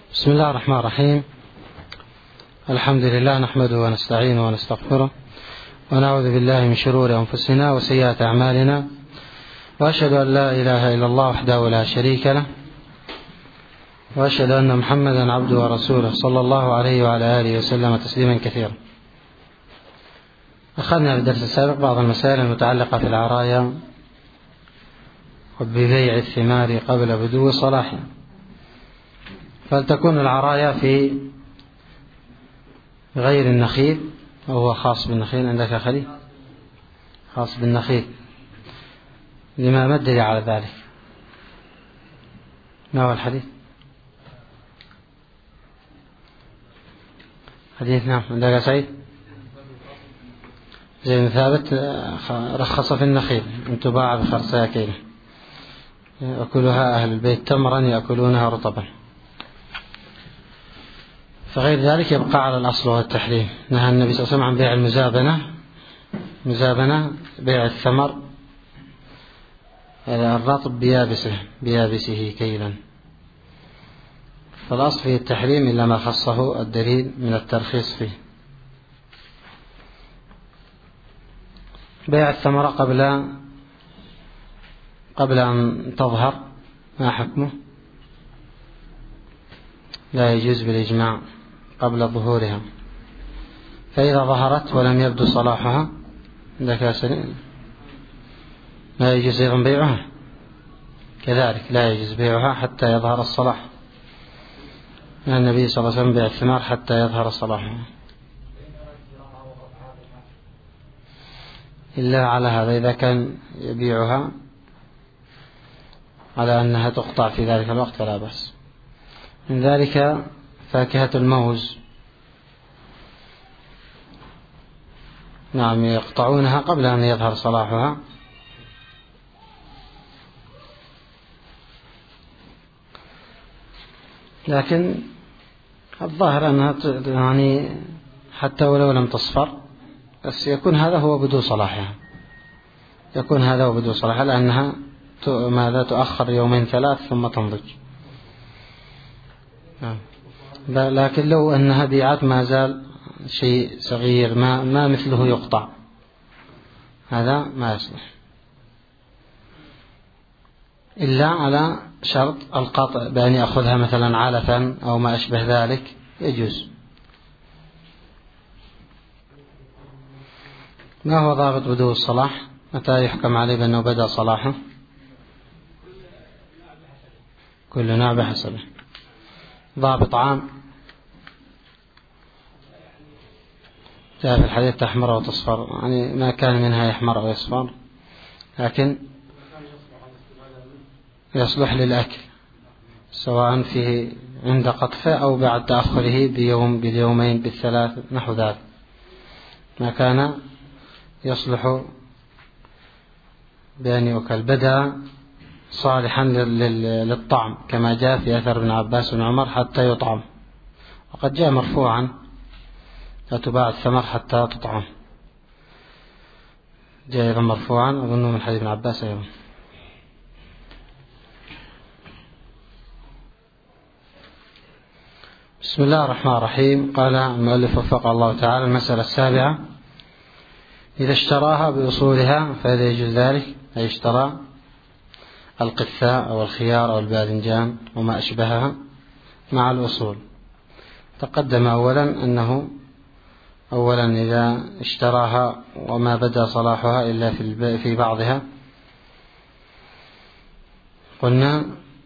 بسم الله الرحمن الرحيم. الحمد لله نحمده ونستعينه ونستغفره ونعوذ بالله من شرور أنفسنا وسيئات أعمالنا، وأشهد أن لا إله إلا الله وحده لا شريك له، وأشهد أن محمدا عبده ورسوله صلى الله عليه وعلى آله وسلم تسليما كثيرا. أخذنا في الدرس السابق بعض المسائل المتعلقة في العرايا وببيع الثمار قبل بدو صلاحها. فلتكون العرايا في غير النخيل أو هو خاص بالنخيل؟ عندك خليل خاص بالنخيل، لما الدليل على ذلك؟ ما هو الحديث؟ حديث نعم عندك سعيد زي بن ثابت رخص في النخيل أن تباع بخرصها كيلة، يأكلها أهل البيت تمرا يأكلونها رطبا. فغير ذلك يبقى على الأصل وهو التحريم. نهى النبي صلى الله عليه وسلم عن بيع المزابنة بيع الثمر الرطب بيابسه كيلا. فالأصل فيه التحريم إلا ما خصه الدليل من الترخيص فيه. بيع الثمرة قبل أن تظهر ما حكمه؟ لا يجوز بالإجماع قبل ظهورها، فإذا ظهرت ولم يبدو صلاحها لا يجوز أيضا بيعها، كذلك لا يجوز بيعها حتى يظهر الصلاح. النبي صلى الله عليه وسلم بيع الثمار حتى يظهر صلاحها، إلا على هذا إذا كان يبيعها على أنها تقطع في ذلك الوقت فلا بأس. من ذلك فاكهة الموز، نعم يقطعونها قبل أن يظهر صلاحها، لكن الظاهر أنها يعني حتى ولو لم تصفر بس يكون هذا هو بدو صلاحها، لأنها ماذا تؤخر 2-3 ثم تنضج. لكن لو أنها بيعت ما زال شيء صغير ما مثله يقطع، هذا ما يصلح إلا على شرط القطع بأن يأخذها مثلا علفا أو ما أشبه ذلك يجوز. ما هو ضابط بدو الصلاح؟ متى يحكم عليه بأنه بدأ صلاحه؟ كل نوع بحسبه. ضابط عام جاء في الحديث تحمر وتصفر، يعني ما كان منها يحمر أو يصفر، لكن يصلح للأكل سواء فيه عند قطفه أو بعد تأخره باليومين بالثلاث نحو ذلك. ما كان يصلح بأن يؤكل بدأ صالحا للطعم، كما جاء في أثر ابن عباس بن عمر حتى يطعم، وقد جاء مرفوعا لا تباع الثمر حتى تطعم، جاء أيضا مرفوعا أظن من حديث ابن عباس أيضا. بسم الله الرحمن الرحيم. قال المؤلف وفقه الله تعالى: المسألة 7: إذا اشتراها بأصولها فإذا يجوز ذلك، أي اشترى القثاء أو الخيار أو الباذنجان وما أشبهها مع الأصول. تقدم أنه إذا اشتراها وما بدأ صلاحها إلا في بعضها، قلنا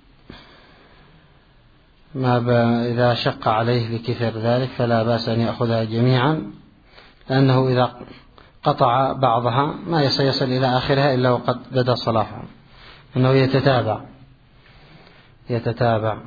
إذا شق عليه لكثر ذلك فلا بأس أن يأخذها جميعا، لأنه إذا قطع بعضها ما يصل إلى آخرها إلا وقد بدأ صلاحها، أنه يتتابع.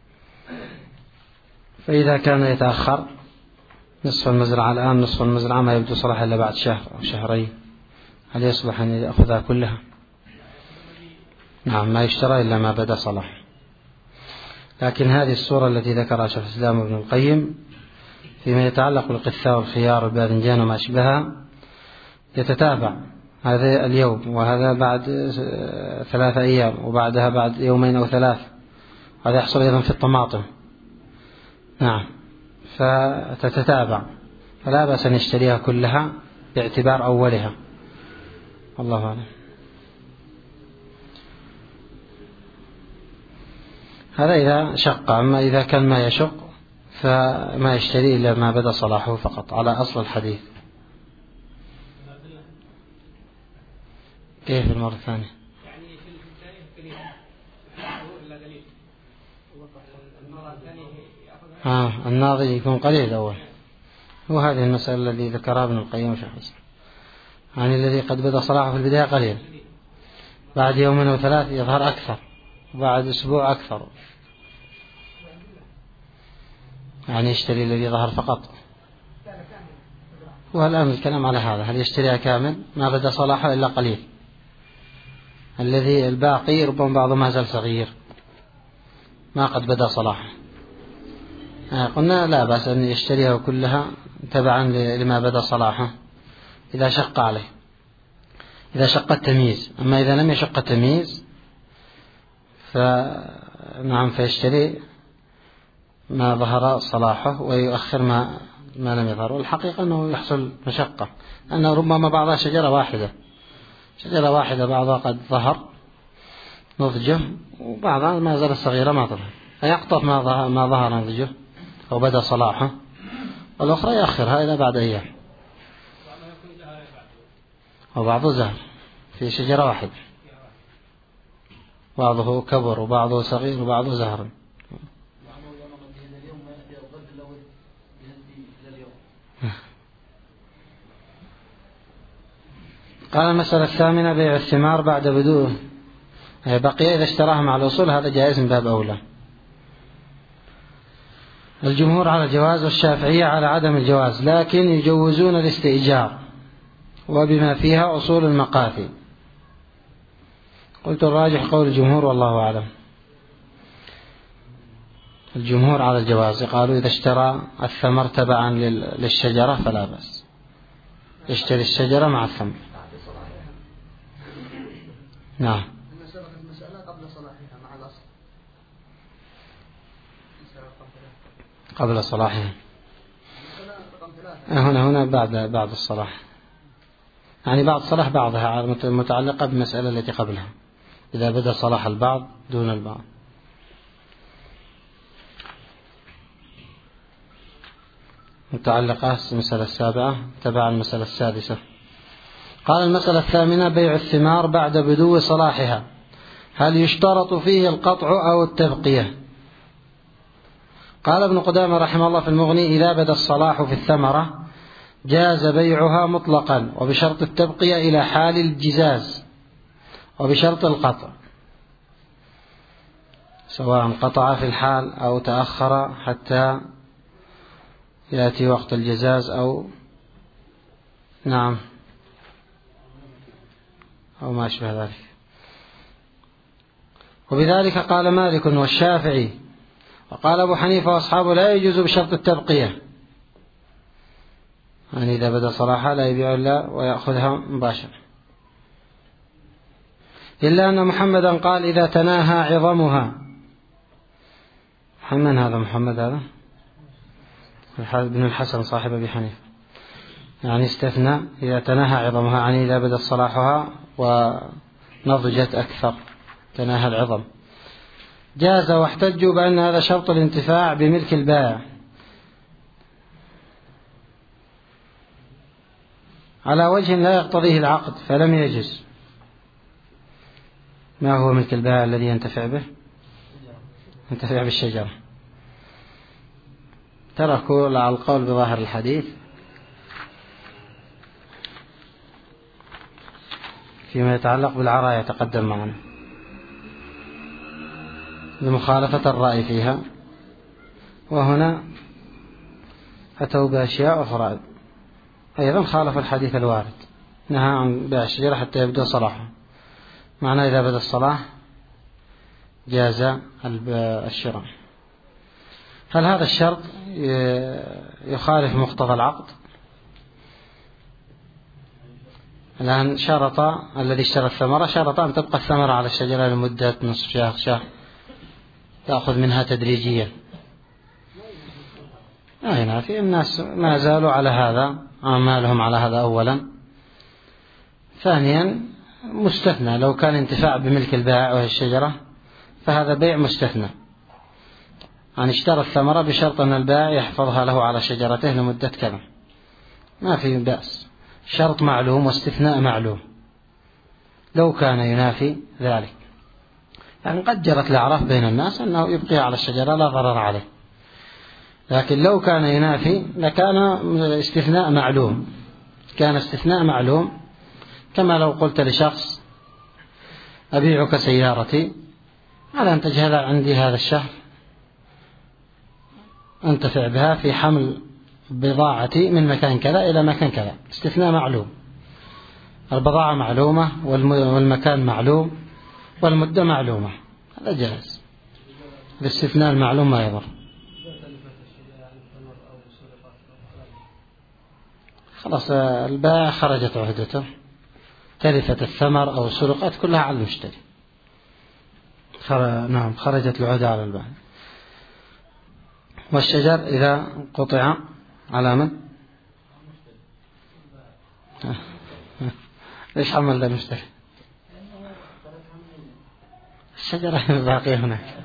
فإذا كان يتأخر نصف المزرعة الآن، نصف المزرعة ما يبدو صلاح إلا بعد شهر أو شهرين، هل يصلح أن يأخذها كلها؟ نعم، ما يشترى إلا ما بدأ صلاح. لكن هذه الصورة التي ذكرها شيخ الإسلام ابن القيم فيما يتعلق بالقثاء والخيار والباذنجان وما أشبهها يتتابع، هذا اليوم وهذا بعد 3 أيام وبعدها بعد 2 أو 3 يوم. هذا يحصل أيضا في الطماطم، نعم، فتتتابع، فلا بأس أن يشتريها كلها باعتبار أولها. الله أعلم. هذا إذا شق، أما إذا كان ما يشق فما يشتري إلا ما بدا صلاحه فقط على أصل الحديث. كيف المرة الثانية؟ يعني في الثانية قليل إلا قليل، المرة الثانية الناظر يكون قليل الأول. وهذه المسألة التي ذكرها ابن القيم شخص، يعني الذي قد بدا صلاحه في البداية قليل، بعد يومين أو ثلاث يظهر أكثر، بعد أسبوع أكثر، يعني يشتري الذي ظهر فقط. والآن الكلام على هذا، هل يشتريها كامل ما بدا صلاحه إلا قليل، الذي الباقي ربما بعضه ما زال صغير ما قد بدا صلاحه. قلنا لا بأس أن يشتريها كلها تبعا لما بدا صلاحه إذا شق عليه، إذا شق التمييز. أما إذا لم يشق التمييز فنعم، فيشتري ما ظهر صلاحه ويؤخر ما لم يظهر. والحقيقة أنه يحصل مشقة، أنه ربما بعضها شجرة واحدة بعضها قد ظهر نضجه وبعضها ما زال صغيرة ما ظهر، فيقطف ما ظهر نضجه أو بدأ صلاحه، والأخرى يأخرها إلى بعد أيام. وبعضه زهر في شجرة واحدة، بعضه كبر وبعضه صغير وبعضه زهر. قال المسألة الثامنة: بيع الثمار بعد بدوه بقي إذا اشتراها مع الأصول، هذا جائز من باب أولى. الجمهور على الجواز والشافعية على عدم الجواز، لكن يجوزون الاستئجار وبما فيها أصول المقاثي. قلت الراجح قول الجمهور والله أعلم. الجمهور على الجواز، قالوا إذا اشترى الثمر تبعا للشجرة فلا بأس، يشتري الشجرة مع الثمر. نعم. المسألة قبل صلاحها مع الأصل، قبل صلاحها. هنا بعد الصلاح، يعني بعد صلاح بعضها متعلقة بالمسألة التي قبلها، إذا بدأ صلاح البعض دون البعض. متعلقة المسألة السابعة تبع المسألة السادسة. قال المسألة الثامنة: بيع الثمار بعد بدو صلاحها، هل يشترط فيه القطع أو التبقية؟ قال ابن قدامة رحمه الله في المغني: إذا بدا الصلاح في الثمرة جاز بيعها مطلقا، وبشرط التبقية إلى حال الجزاز، وبشرط القطع، سواء قطع في الحال أو تأخر حتى يأتي وقت الجزاز، أو نعم أو ما أشبه ذلك. وبذلك قال مالك والشافعي، وقال أبو حنيفة وأصحابه: لا يجوز بشرط التبقية، يعني إذا بدأ صلاحها لا يبيع إلا ويأخذها مباشرة، إلا أن محمدا قال: إذا تناهى عظمها. من هذا محمد؟ هذا ابن الحسن صاحب أبي حنيفة، يعني استثنى إذا تناهى عظمها، يعني إذا بدأ صلاحها ونضجت أكثر، تناهى العظم، جاز. واحتجوا بأن هذا شرط الانتفاع بملك البائع على وجه لا يقتضيه العقد، فلم يجز. ما هو ملك البائع الذي ينتفع به؟ ينتفع بالشجرة. تركوا على القول بظاهر الحديث فيما يتعلق بالعراية، تقدم معنا لمخالفة الرأي فيها، وهنا أتوا بأشياء أخرى أيضا خالف الحديث الوارد، نهى عن بيع الشجرة حتى يبدأ صلاحه، معنى إذا بدأ الصلاح جاز الشراء. هل هذا الشرط يخالف مقتضى العقد؟ الآن شرط الذي اشترى الثمرة، شرط أن تبقى الثمرة على الشجرة لمدة نصف شهر، يأخذ منها تدريجيا. ينافي. الناس ما زالوا على هذا، أعمالهم على هذا أولا. ثانيا مستثنى، لو كان انتفاع بملك البائع وهي الشجرة فهذا بيع مستثنى، يعني اشترى الثمرة بشرط أن البائع يحفظها له على شجرته لمدة كذا، ما في بأس، شرط معلوم واستثناء معلوم. لو كان ينافي ذلك، يعني قد جرت الأعراف بين الناس أنه يبقي على الشجرة لا ضرر عليه، لكن لو كان ينافي لكان استثناء معلوم، كان استثناء معلوم. كما لو قلت لشخص أبيعك سيارتي على أن تجهل عندي هذا الشهر أنتفع بها في حمل بضاعتي من مكان كذا إلى مكان كذا، استثناء معلوم، البضاعة معلومة والمكان معلوم والمدة معلومة، هذا جائز. الاستثناء المعلوم ما يضر. خلاص البائع خرجت عهدته، تلفت الثمر أو سرقت كلها على المشتري. نعم خرجت العهدة على البائع. والشجر إذا قطع على من؟ ليش حمل المشتري؟ الشجرة باقية هناك.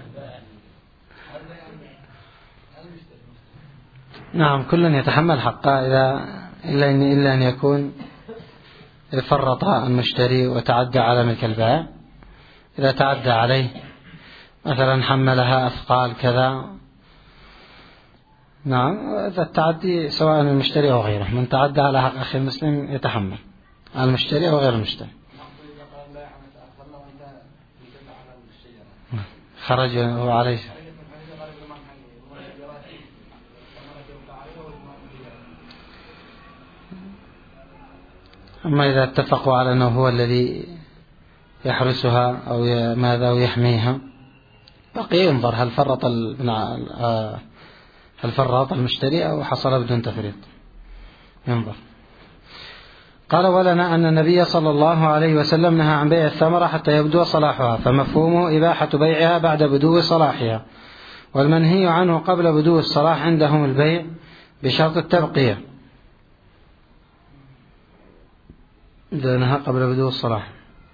نعم كل يتحمل حقه إلا أن يكون فرط المشتري وتعدى على ملك البائع. إذا تعدى عليه مثلا حملها أثقال كذا، نعم هذا التعدي سواء المشتري أو غيره، من تعدى على حق أخي المسلم يتحمل، المشتري أو غير المشتري. خرج هو عليه. أما إذا اتفقوا على أنه هو الذي يحرسها أو ماذا ويحميها، بقي ينظر هل فرط المشتري أو حصل بدون تفريط، ينظر. قال ولنا أن النبي صلى الله عليه وسلم نهى عن بيع الثمرة حتى يبدو صلاحها، فمفهومه إباحة بيعها بعد بدو صلاحها، والمنهي عنه قبل بدو الصلاح عندهم البيع بشرط التبقية. إذا نهى قبل بدو الصلاح،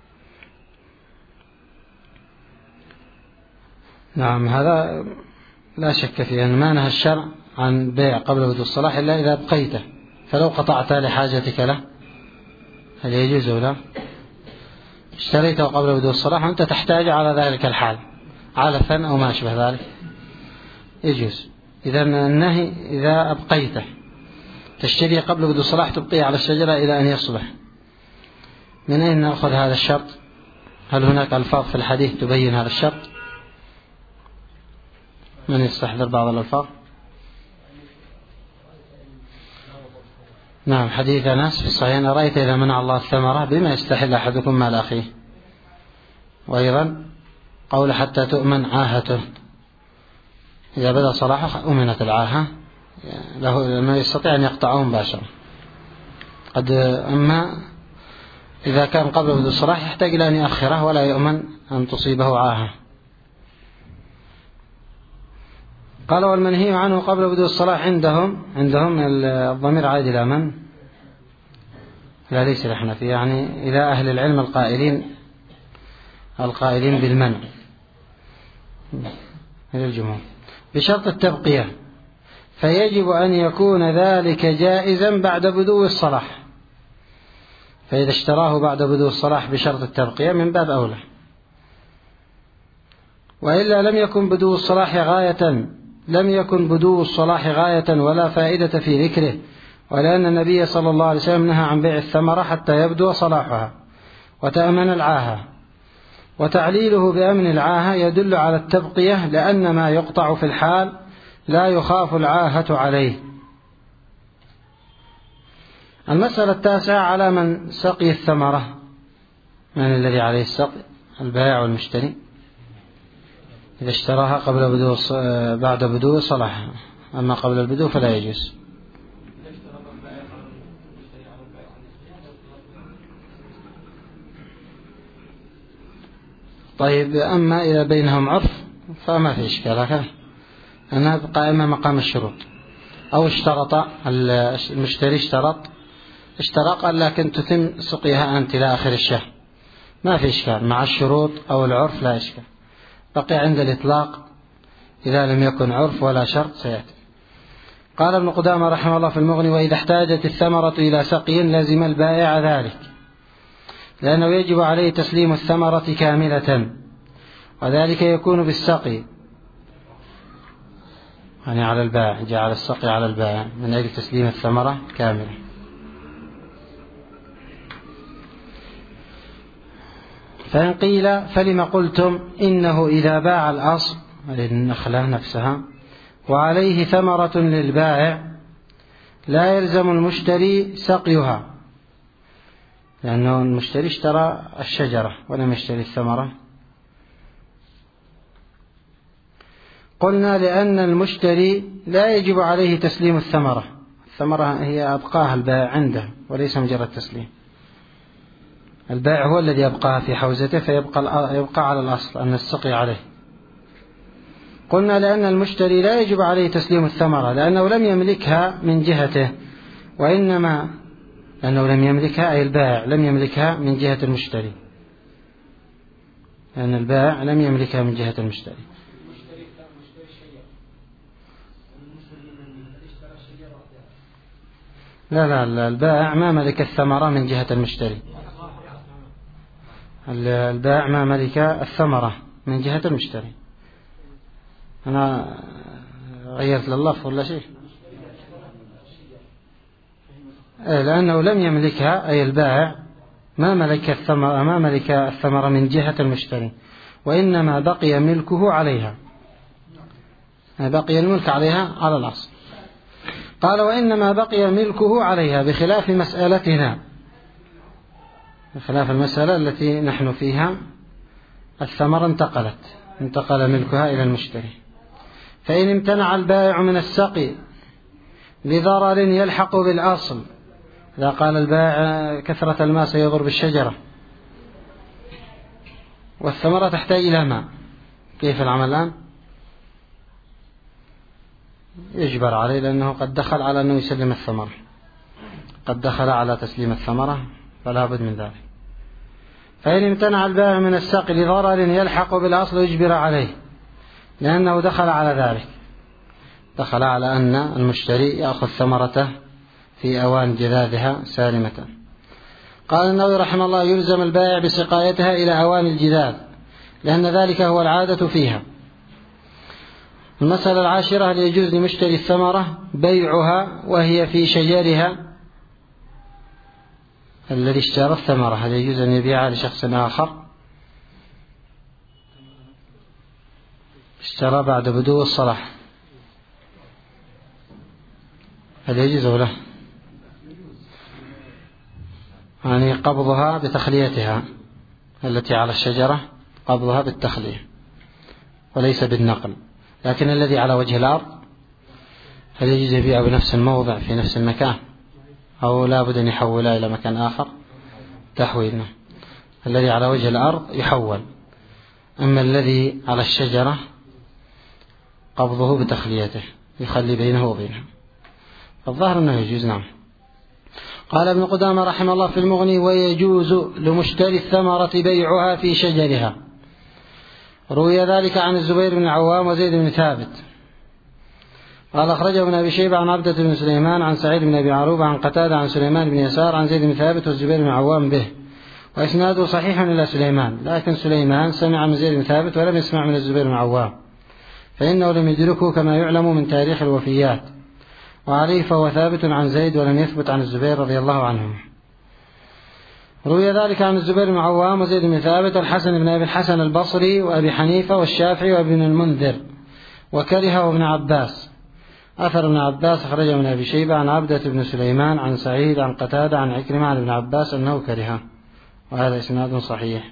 نعم هذا لا شك فيه أن ما نهى الشرع عن بيع قبل بدو الصلاح إلا إذا بقيته، فلو قطعت لحاجتك له هل يجوز ولا؟ اشتريته قبل بدو الصلاح وأنت تحتاج على ذلك الحال علفا أو ما أشبه ذلك يجوز. إذا النهي إذا أبقيته، تشتري قبل بدو الصلاح تبقيه على الشجرة إلى أن يصبح. من أين نأخذ هذا الشرط؟ هل هناك ألفاظ في الحديث تبين هذا الشرط؟ من يستحضر بعض الألفاظ؟ نعم حديث أنس في الصحيح: أرأيت إذا منع الله الثمرة بما يستحل أحدكم مال أخيه. وأيضا قول حتى تؤمن عاهته، إذا بدأ صلاحه أمنت العاهة له، ما يستطيع أن يقطعه مباشرة. أما إذا كان قبل بدء الصلاح يحتاج إلى أن يؤخره ولا يؤمن أن تصيبه عاهة. قال والمنهي عنه قبل بدء الصلاح عندهم الضمير عائد إلى من؟ لا ليس الحنفية، يعني إلى أهل العلم القائلين بالمنع إلى الجمهور بشرط التبقية، فيجب أن يكون ذلك جائزا بعد بدو الصلاح، فإذا اشتراه بعد بدو الصلاح بشرط التبقية من باب أولى. وإلا لم يكن بدو الصلاح غاية ولا فائدة في ذكره، ولأن النبي صلى الله عليه وسلم نهى عن بيع الثمرة حتى يبدو صلاحها وتأمن العاهة، وتعليله بأمن العاهة يدل على التبقية، لأن ما يقطع في الحال لا يخاف العاهة عليه. المسألة التاسعة: على من سقي الثمرة، من الذي عليه السقي؟ البائع والمشتري إذا اشتراها بعد بدو صلاحها، أما قبل البدو فلا يجوز. طيب أما إذا بينهم عرف فما في إشكال، أنها قائمة مقام الشروط. أو اشترط المشتري اشترى قال لكن تتم سقيها أنت إلى آخر الشهر، ما في إشكال مع الشروط أو العرف، لا إشكال. بقي عند الإطلاق إذا لم يكن عرف ولا شرط سيأتي. قال ابن قدامة رحمه الله في المغني: وإذا احتاجت الثمرة إلى سقي لزم البائع ذلك، لأنه يجب عليه تسليم الثمرة كاملة، وذلك يكون بالسقي، يعني على البائع، جعل السقي على البائع من أجل تسليم الثمرة كاملة. فإن قيل فلما قلتم إنه إذا باع الأصل النخلة نفسها وعليه ثمرة للبائع لا يلزم المشتري سقيها، لأنه المشتري اشترى الشجرة ولم يشتري الثمرة. قلنا لأن المشتري لا يجب عليه تسليم الثمرة هي أبقاها البائع عنده وليس مجرد تسليم. البائع هو الذي يبقاها في حوزته فيبقى على الأصل أن السقي عليه. قلنا لأن المشتري لا يجب عليه تسليم الثمرة لأنه لم يملكها من جهته، وإنما لأنه لم يملكها أي البائع لم يملكها من جهة المشتري، لأن البائع لم يملكها من جهة المشتري. لا البائع ما ملك الثمرة من جهة المشتري، البائع ما ملك الثمرة من جهة المشتري. أنا غيرت لللفظ ولا شيء؟ لأنه لم يملكها أي البائع ما ملك الثمرة من جهة المشتري، وإنما بقي ملكه عليها، بقي الملك عليها على الأصل. قال: وإنما بقي ملكه عليها بخلاف مسألتنا، بخلاف المسألة التي نحن فيها الثمرة انتقل ملكها إلى المشتري. فإن امتنع البائع من السقي لضرر يلحق بالأصل، إذا قال البائع كثرة الماء سيضر بالشجرة والثمرة تحتاج إلى ماء، كيف العمل الآن؟ يجبر عليه لأنه قد دخل على أنه يسلم الثمرة، قد دخل على تسليم الثمرة فلا بد من ذلك. فإن امتنع البائع من السقي لضرر يلحق بالأصل يجبر عليه، لأنه دخل على ذلك، دخل على أن المشتري يأخذ ثمرته في أوان جذاذها سالمة. قال النووي رحمه الله: يلزم البائع بسقايتها إلى أوان الجذاذ، لأن ذلك هو العادة فيها. المسألة 10: هل يجوز لمشتري الثمرة بيعها وهي في شجرها؟ الذي اشترى الثمرة هل يجوز أن يبيعها لشخص آخر؟ اشترى بعد بدو الصلاح، هل يجوز له يعني قبضها بتخليتها التي على الشجرة، قبضها بالتخلية وليس بالنقل؟ لكن الذي على وجه الأرض هل يجوز يبيعه بنفس الموضع في نفس المكان، أو لا بد أن يحولها إلى مكان آخر؟ تحويل. الذي على وجه الأرض يحول، أما الذي على الشجرة قبضه بتخليته، يخلي بينه وبينها. الظاهر أنه يجوز. نعم. قال ابن قدامة رحمه الله في المغني: ويجوز لمشتري الثمرة بيعها في شجرها. روي ذلك عن الزبير بن العوام وزيد بن ثابت. قال: أخرجه ابن أبي شيبة عن عبدة بن سليمان عن سعيد بن أبي عروبة عن قتادة عن سليمان بن يسار عن زيد بن ثابت والزبير بن العوام به، وإسناده صحيح إلى سليمان، لكن سليمان سمع من زيد بن ثابت ولم يسمع من الزبير بن العوام، فإنه لم يدركه كما يعلم من تاريخ الوفيات، وعليه فهو ثابت عن زيد ولم يثبت عن الزبير رضي الله عنهم. روي ذلك عن الزبير بن العوام وزيد بن ثابت والحسن بن أبي الحسن البصري وأبي حنيفة والشافعي وابن المنذر، وكرهه ابن عباس. أثر ابن عباس أخرجه من أبي شيبة عن عبدة بن سليمان عن سعيد عن قتادة عن عكرمة عن ابن عباس أنه كرهه، وهذا إسناد صحيح.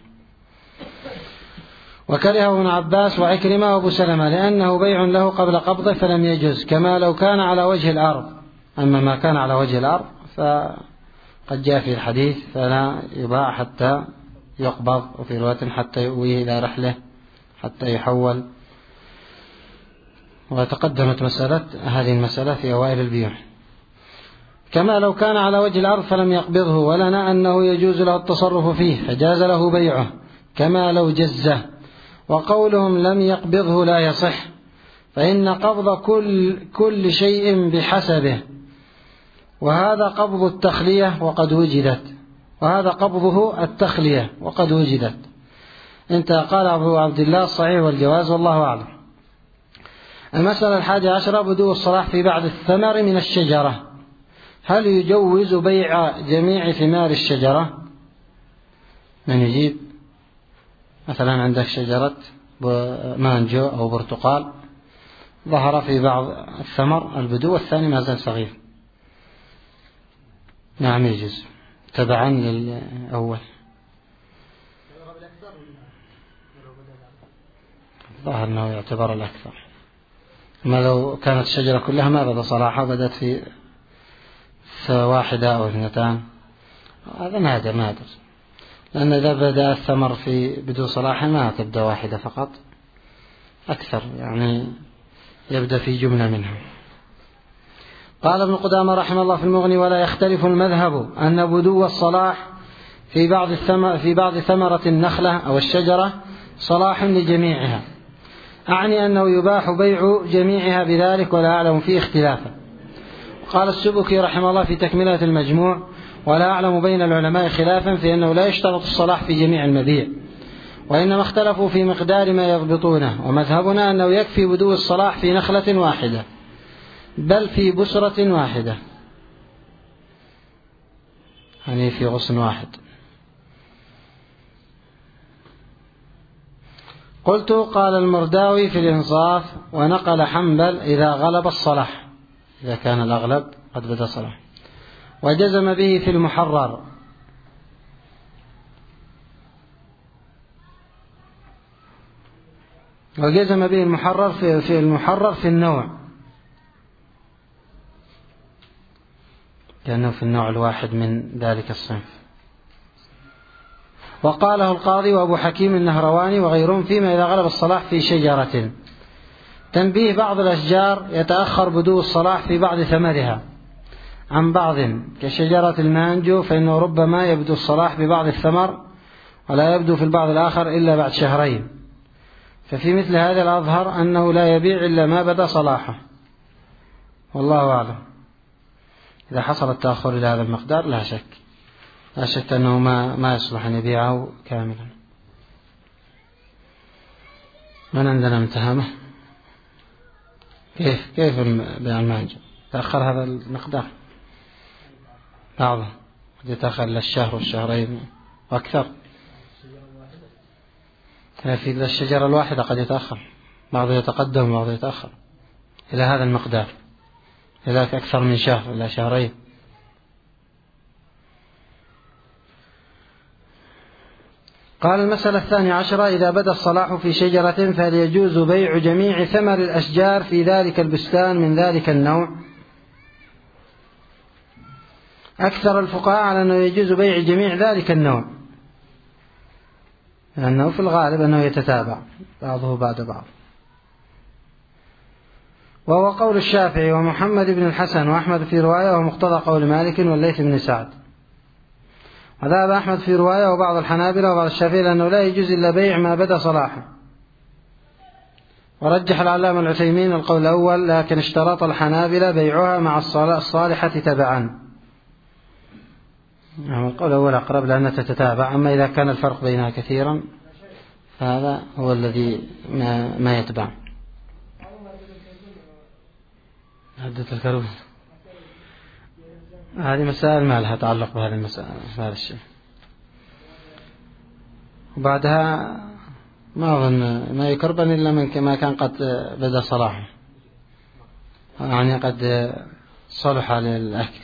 وكرهه ابن عباس وعكرمة وأبو سلمة لأنه بيع له قبل قبضه فلم يجوز، كما لو كان على وجه الأرض. أما ما كان على وجه الأرض فقد جاء في الحديث: فلا يباع حتى يقبض، وفي رواية حتى يؤويه إلى رحله، حتى يحول. وتقدمت هذه المسألة في أوائل البيوع. كما لو كان على وجه الأرض فلم يقبضه ولنا أنه يجوز له التصرف فيه فجاز له بيعه كما لو جزه. وقولهم لم يقبضه لا يصح، فإن قبض كل شيء بحسبه، وهذا قبض التخلية وقد وجدت، وهذا قبضه التخلية وقد وجدت. انتهى. قال أبو عبد الله الصحيح والجواز والله أعلم. المسألة 11 بدو الصلاح في بعض الثمر من الشجرة. هل يجوز بيع جميع ثمار الشجرة؟ من يجيب؟ مثلا عندك شجرة مانجو أو برتقال، ظهر في بعض الثمر البدو والثاني ما زال صغير، نعم يجوز تبعا للأول. ظهر أنه يعتبر الأكثر. ما لو كانت الشجرة كلها ما بدا صلاحها، بدأت في واحدة أو اثنتان، هذا نادر، لأن إذا بدأ الثمر في بدو صلاح ما تبدأ واحدة فقط، أكثر يعني يبدأ في جملة منها. قال ابن قدامة رحمه الله في المغني: ولا يختلف المذهب أن بدو الصلاح في بعض ثمرة النخلة أو الشجرة صلاح لجميعها، أعني أنه يباح بيع جميعها بذلك ولا أعلم فيه اختلافا. قال السبكي رحمه الله في تكملة المجموع: ولا أعلم بين العلماء خلافا في أنه لا يشترط الصلاح في جميع المبيع، وإنما اختلفوا في مقدار ما يضبطونه، ومذهبنا أنه يكفي بدو الصلاح في نخلة واحدة بل في بسرة واحدة، يعني في غصن واحد. قلت: قال المرداوي في الإنصاف: ونقل حنبل إذا غلب الصلاح، إذا كان الأغلب قد بدا صلاح، وجزم به في المحرر، وجزم به المحرر في المحرر في النوع، لأنه في النوع الواحد من ذلك الصنف. وقاله القاضي وأبو حكيم النهرواني وغيرهم فيما إذا غلب الصلاح في شجرة. تنبيه: بعض الأشجار يتأخر بدو الصلاح في بعض ثمرها عن بعض، كشجرة المانجو، فإنه ربما يبدو الصلاح ببعض الثمر ولا يبدو في البعض الآخر إلا بعد شهرين، ففي مثل هذا الأظهر أنه لا يبيع إلا ما بدا صلاحه، والله أعلم. إذا حصل التأخر إلى هذا المقدار لا شك أنه ما يصلح أن يبيعه كاملا. من عندنا متهمة؟ كيف بيع المانجا تأخر هذا المقدار؟ بعضه قد يتأخر للشهر والشهرين وأكثر، في الشجرة الواحدة قد يتأخر، بعضه يتقدم وبعضه يتأخر إلى هذا المقدار، لذلك أكثر من شهر إلى شهرين. قال: المسألة 12: إذا بدا الصلاح في شجرة فهل يجوز بيع جميع ثمر الأشجار في ذلك البستان من ذلك النوع؟ أكثر الفقهاء على أنه يجوز بيع جميع ذلك النوع، لأنه في الغالب أنه يتتابع بعضه بعد بعض، وهو قول الشافعي ومحمد بن الحسن وأحمد في رواية، ومقتضى قول مالك والليث بن سعد. وذهب أحمد في رواية وبعض الحنابلة وبعض الشافعية لأنه لا يجوز إلا بيع ما بدا صلاحه. ورجح العلامة العثيمين القول الأول، لكن اشترط الحنابلة بيعها مع الصالحة تبعا. القول الأول أقرب لأنها تتتابع، أما إذا كان الفرق بينها كثيرا فهذا هو الذي ما يتبع. عدة الكروب هذه مسائل ما لها تعلق بهذه المسائل، هذا الشيء. وبعدها ما أظن ما يكربن إلا من كما كان قد بدأ صلاحه، يعني قد صلح للأكل،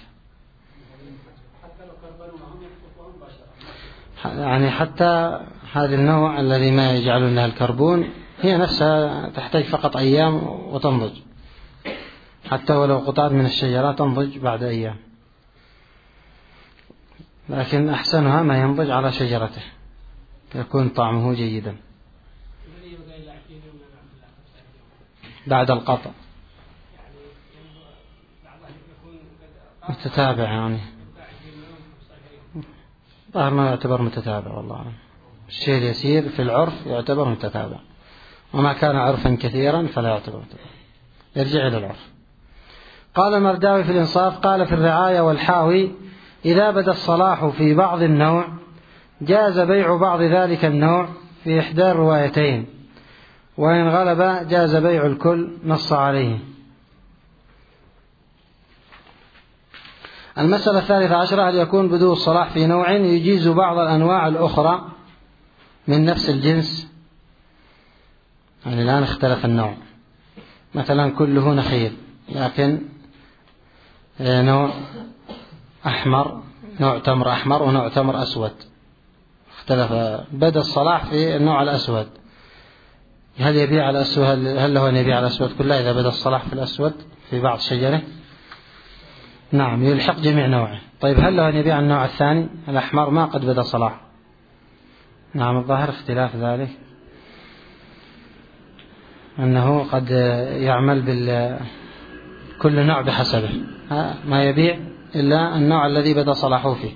يعني حتى هذا النوع الذي ما يجعلون لها الكربون هي نفسها تحتاج فقط أيام وتنضج، حتى ولو قطعة من الشجرة تنضج بعد أيام، لكن أحسنها ما ينضج على شجرته يكون طعمه جيدا. بعد القطع متتابع يعني ظاهر ما يعتبر متتابع والله أعلم. الشيء اليسير في العرف يعتبر متتابع، وما كان عرفا كثيرا فلا يعتبر متتابع، يرجع إلى العرف. قال المرداوي في الإنصاف قال في الرعاية والحاوي إذا بدا الصلاح في بعض النوع جاز بيع بعض ذلك النوع في إحدى الروايتين، وإن غلب جاز بيع الكل نص عليه. المسألة 13 هل يكون بدو الصلاح في نوع يجيز بعض الأنواع الأخرى من نفس الجنس؟ يعني الآن اختلف النوع، مثلا كله نخيل لكن نوع أحمر، نوع تمر أحمر ونوع تمر أسود، اختلف بدا الصلاح في النوع الأسود، هل يبيع الأسود؟ هل له أن يبيع الأسود كله إذا بدا الصلاح في الأسود في بعض شجره؟ نعم يلحق جميع نوعه. طيب هل له أن يبيع النوع الثاني الأحمر ما قد بدا صلاح؟ نعم الظاهر اختلاف ذلك أنه قد يعمل كل نوع بحسبه، ما يبيع إلا النوع الذي بدا صلاحه فيه.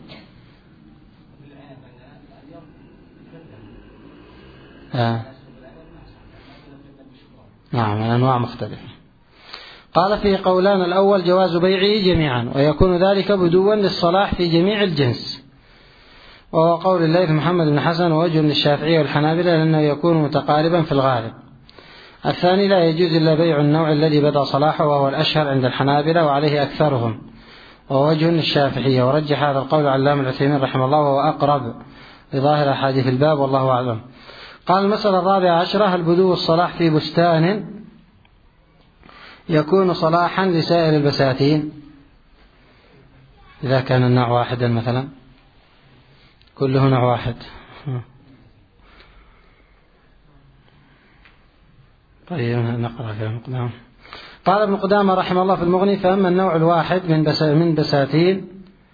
نعم الأنواع مختلفة. قال فيه قولان، الأول جواز بيعه جميعا ويكون ذلك بدوا للصلاح في جميع الجنس، وهو قول الليث محمد بن حسن ووجه للشافعية والحنابلة لأنه يكون متقاربا في الغالب. الثاني لا يجوز إلا بيع النوع الذي بدا صلاحه وهو الأشهر عند الحنابلة وعليه أكثرهم، ووجه للشافعية، ورجح هذا القول علامة العثيمين رحمه الله وهو أقرب لظاهر أحاديث الباب والله أعلم. قال المسألة 14 هل بدو الصلاح في بستان يكون صلاحا لسائر البساتين إذا كان النوع واحدا مثلا كله نوع واحد؟ طيب نقرأ في المقدام. قال ابن قدامة رحمه الله في المغني فأما النوع الواحد من بساتين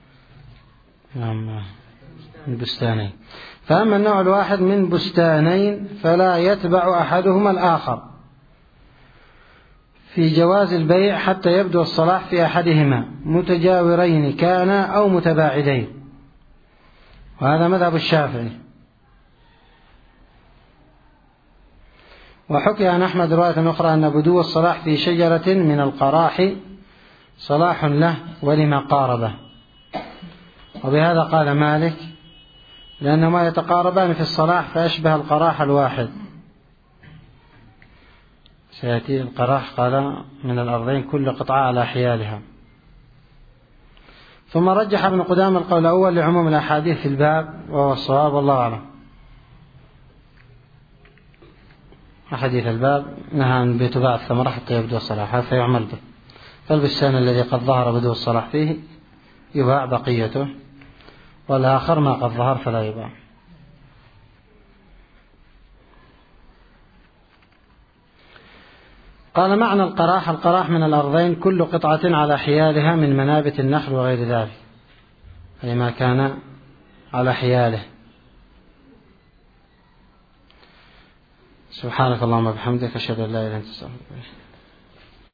من بستانين، فأما النوع الواحد من بستانين فلا يتبع أحدهما الآخر في جواز البيع حتى يبدو الصلاح في أحدهما متجاورين كانا أو متباعدين، وهذا مذهب الشافعي. وحكي عن أحمد رواية أخرى أن بدو الصلاح في شجرة من القراح صلاح له ولما قاربه، وبهذا قال مالك لأنهما يتقاربان في الصلاح فأشبه القراح الواحد. سيأتي القراح قال من الأرضين كل قطعة على حيالها. ثم رجح ابن قدامة القول الأول لعموم الأحاديث في الباب وهو الصواب والله أعلم. أحاديث الباب نهى عن بتباع الثمرة حتى يبدو الصلاح، هذا فيعمل به، فالبستان الذي قد ظهر بدو الصلاح فيه يباع بقيته، والآخر ما قد ظهر فلا يباع. قال معنى القراح، القراح من الأرضين كل قطعة على حيالها من منابت النخل وغير ذلك، أي ما كان على حياله. سبحانك اللهم وبحمدك أشهد أن لا إله إلا أنت أستغفرك.